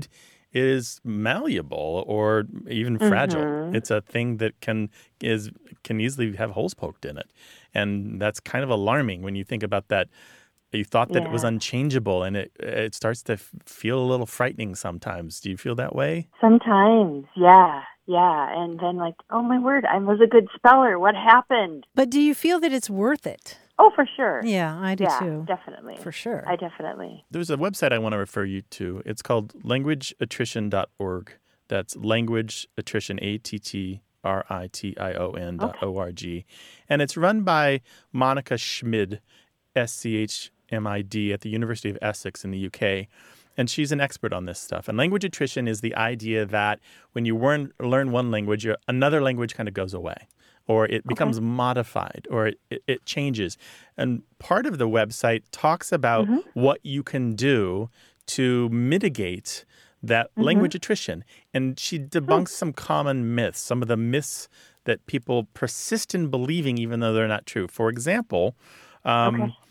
is malleable or even fragile. Mm-hmm. It's a thing that can is can easily have holes poked in it. And that's kind of alarming when you think about that. You thought that Yeah. it was unchangeable, and it it starts to f- feel a little frightening sometimes. Do you feel that way? Sometimes, yeah, yeah. And then like, oh my word, I was a good speller. What happened? But do you feel that it's worth it? Oh, for sure. Yeah, I do yeah, too. definitely. For sure. I definitely. There's a website I want to refer you to. It's called language attrition dot org. That's language attrition, A T T R I T I O N dot O R G. And it's run by Monica Schmid, S C H M I D, at the University of Essex in the U K. And she's an expert on this stuff. And language attrition is the idea that when you learn, learn one language, your- another language kind of goes away, or it becomes okay. modified, or it, it, it changes. And part of the website talks about mm-hmm. what you can do to mitigate that mm-hmm. language attrition. And she debunks oh. some common myths, some of the myths that people persist in believing even though they're not true. For example, um, okay.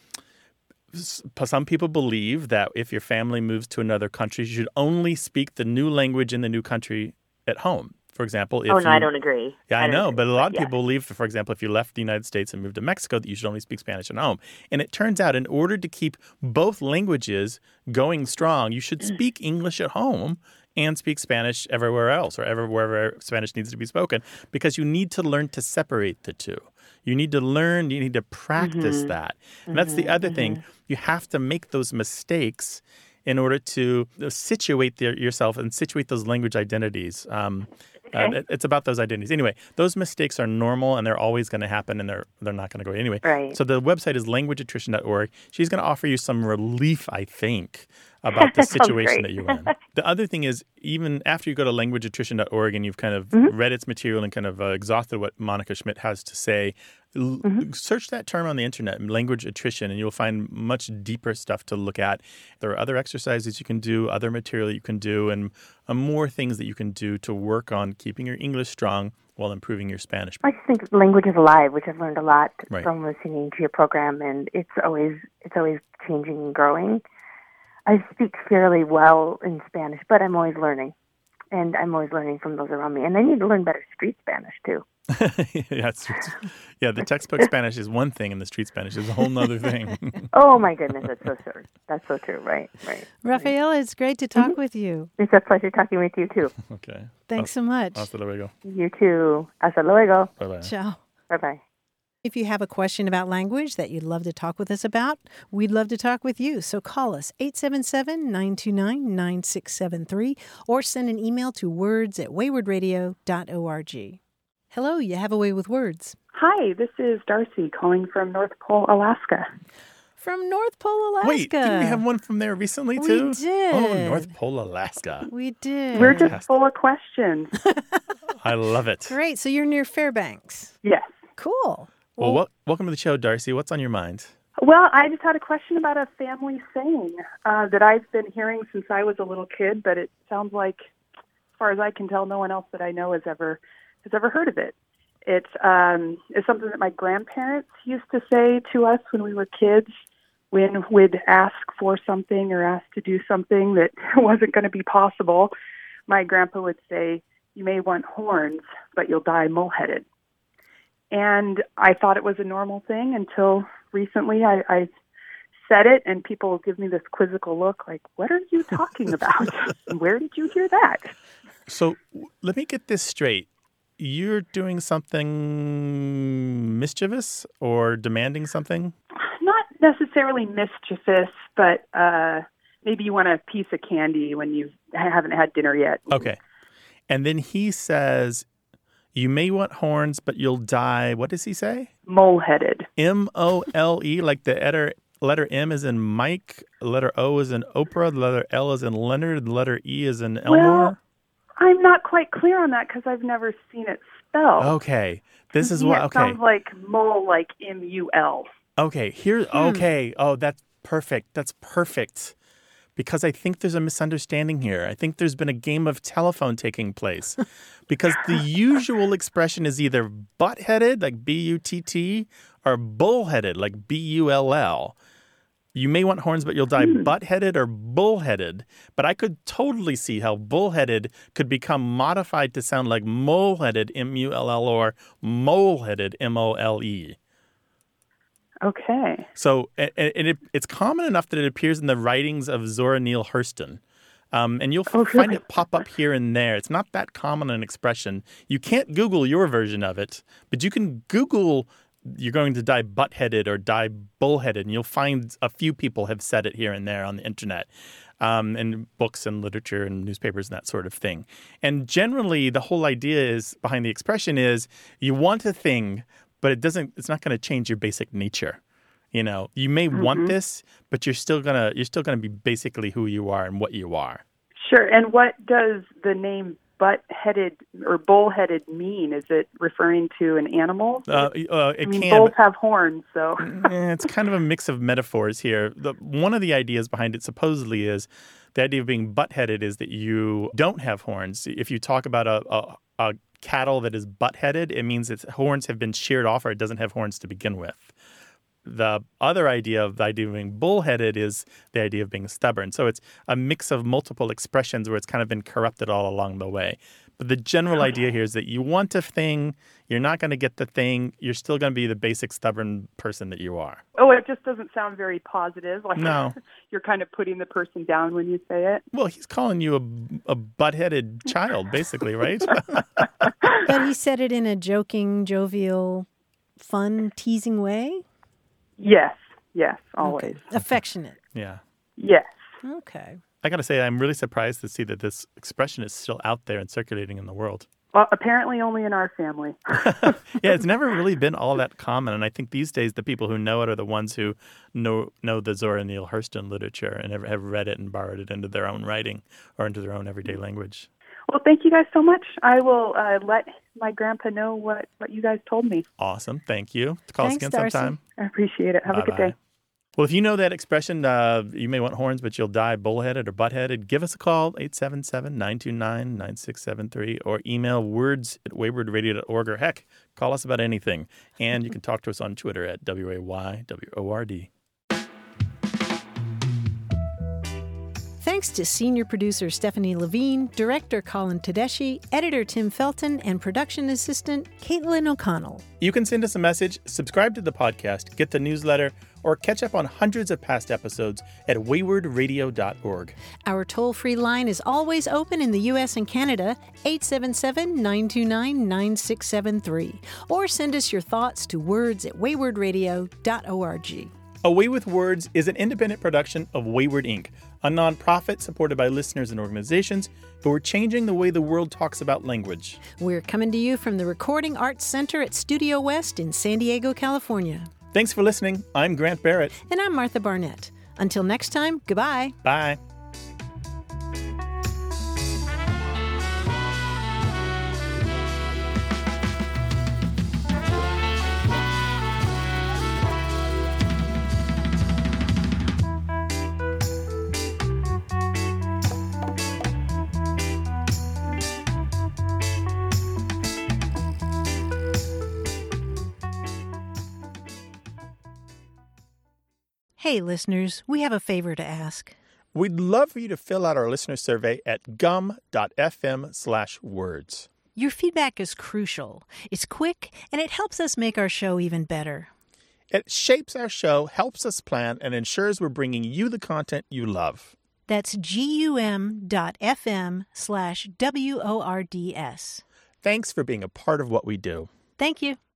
some people believe that if your family moves to another country, you should only speak the new language in the new country at home. For example, if oh, no, you, I don't agree. Yeah, I, I know, agree. but a lot of yeah. people believe, for example, if you left the United States and moved to Mexico, that you should only speak Spanish at home. And it turns out in order to keep both languages going strong, you should speak English at home and speak Spanish everywhere else or everywhere wherever Spanish needs to be spoken, because you need to learn to separate the two. You need to learn, you need to practice mm-hmm. that. And mm-hmm. that's the other mm-hmm. thing. You have to make those mistakes in order to situate the, yourself and situate those language identities. Um, okay. uh, it's about those identities. Anyway, those mistakes are normal and they're always going to happen and they're they're not going to go away anyway. Right. So the website is language attrition dot org. She's going to offer you some relief, I think, about the situation that you're in. The other thing is, even after you go to language attrition dot org and you've kind of mm-hmm. read its material and kind of uh, exhausted what Monica Schmid has to say, l- mm-hmm. search that term on the internet, language attrition, and you'll find much deeper stuff to look at. There are other exercises you can do, other material you can do, and uh, more things that you can do to work on keeping your English strong while improving your Spanish. I just think language is alive, which I've learned a lot right. from listening to your program, and it's always it's always changing and growing. I speak fairly well in Spanish, but I'm always learning, and I'm always learning from those around me. And I need to learn better street Spanish, too. yeah, yeah, the textbook Spanish is one thing, and the street Spanish is a whole other thing. Oh, my goodness, that's so true. That's so true, right, right. Rafaela, it's great to talk mm-hmm. with you. It's a pleasure talking with you, too. Okay. Thanks so much. Hasta luego. You too. Hasta luego. Bye-bye. Ciao. Bye-bye. If you have a question about language that you'd love to talk with us about, we'd love to talk with you. So call us, eight seven seven, nine two nine, nine six seven three, or send an email to words at wayward radio dot org. Hello, you have a way with words. Hi, this is Darcy calling from North Pole, Alaska. From North Pole, Alaska. Wait, didn't we have one from there recently, too? We did. Oh, North Pole, Alaska. We did. We're just full of questions. I love it. Great. So you're near Fairbanks. Yes. Cool. Well, well, welcome to the show, Darcy. What's on your mind? Well, I just had a question about a family saying uh, that I've been hearing since I was a little kid, but it sounds like, as far as I can tell, no one else that I know has ever has ever heard of it. It's um, it's something that my grandparents used to say to us when we were kids, when we'd ask for something or ask to do something that wasn't going to be possible. My grandpa would say, "You may want horns, but you'll die mole-headed." And I thought it was a normal thing until recently I, I said it, and people give me this quizzical look like, what are you talking about? Where did you hear that? So let me get this straight. You're doing something mischievous or demanding something? Not necessarily mischievous, but uh, maybe you want a piece of candy when you haven't had dinner yet. Okay. And then he says, you may want horns, but you'll die, what does he say? Mole-headed. M O L E, like the letter, letter M is in Mike, letter O is in Oprah, the letter L is in Leonard, the letter E is in Elmore? Well, I'm not quite clear on that because I've never seen it spelled. Okay. This is yeah, what, okay. It sounds like mole, like M U L. Okay, here, Hmm. okay. Oh, that's perfect. That's perfect. Because I think there's a misunderstanding here. I think there's been a game of telephone taking place. Because the usual expression is either butt-headed, like B U T T, or bull-headed, like B U L L. You may want horns, but you'll die mm. butt-headed or bull-headed. But I could totally see how bull-headed could become modified to sound like mole-headed, M U L L, or mole-headed, M O L E. Okay. So and it, it's common enough that it appears in the writings of Zora Neale Hurston. Um, and you'll oh, find really? it pop up here and there. It's not that common an expression. You can't Google your version of it, but you can Google you're going to die butt-headed or die bull-headed, and you'll find a few people have said it here and there on the internet, um, in books and literature and newspapers and that sort of thing. And generally, the whole idea is behind the expression is you want a thing, but it doesn't. It's not going to change your basic nature. You know, you may mm-hmm. want this, but you're still gonna you're still gonna be basically who you are and what you are. Sure. And what does the name butt-headed or bull-headed mean? Is it referring to an animal? Uh, uh, it I mean, can, bulls have horns, so. Yeah, it's kind of a mix of metaphors here. The, one of the ideas behind it supposedly is the idea of being butt-headed is that you don't have horns. If you talk about a, a, a cattle that is butt-headed, it means its horns have been sheared off or it doesn't have horns to begin with. The other idea of the idea of being bullheaded is the idea of being stubborn. So it's a mix of multiple expressions where it's kind of been corrupted all along the way. But the general idea here is that you want a thing, you're not going to get the thing, you're still going to be the basic stubborn person that you are. Oh, it just doesn't sound very positive. Like no. You're kind of putting the person down when you say it. Well, he's calling you a, a butt-headed child, basically, right? But he said it in a joking, jovial, fun, teasing way? Yes, yes, always. Okay. Affectionate. Yeah. Yes. Okay. I got to say, I'm really surprised to see that this expression is still out there and circulating in the world. Well, apparently only in our family. Yeah, it's never really been all that common. And I think these days the people who know it are the ones who know know the Zora Neale Hurston literature and have, have read it and borrowed it into their own writing or into their own everyday language. Well, thank you guys so much. I will uh, let my grandpa know what, what you guys told me. Awesome. Thank you. Call Thanks, us again Darcy. sometime. I appreciate it. Have Bye-bye. a good day. Well, if you know that expression, uh, you may want horns, but you'll die bullheaded or butt-headed, give us a call, eight seven seven, nine two nine, nine six seven three, or email words at wayward radio dot org, or heck, call us about anything. And you can talk to us on Twitter at W A Y W O R D. Thanks to senior producer Stephanie Levine, director Colin Tedeschi, editor Tim Felton, and production assistant Caitlin O'Connell. You can send us a message, subscribe to the podcast, get the newsletter, or catch up on hundreds of past episodes at wayward radio dot org. Our toll-free line is always open in the U S and Canada, eight seven seven, nine two nine, nine six seven three. Or send us your thoughts to words at wayward radio dot org. A Way with Words is an independent production of Wayward Incorporated, a nonprofit supported by listeners and organizations who are changing the way the world talks about language. We're coming to you from the Recording Arts Center at Studio West in San Diego, California. Thanks for listening. I'm Grant Barrett. And I'm Martha Barnett. Until next time, goodbye. Bye. Hey, listeners, we have a favor to ask. We'd love for you to fill out our listener survey at gum.fm slash words. Your feedback is crucial. It's quick, and it helps us make our show even better. It shapes our show, helps us plan, and ensures we're bringing you the content you love. That's gum.fm slash W O R D S. Thanks for being a part of what we do. Thank you.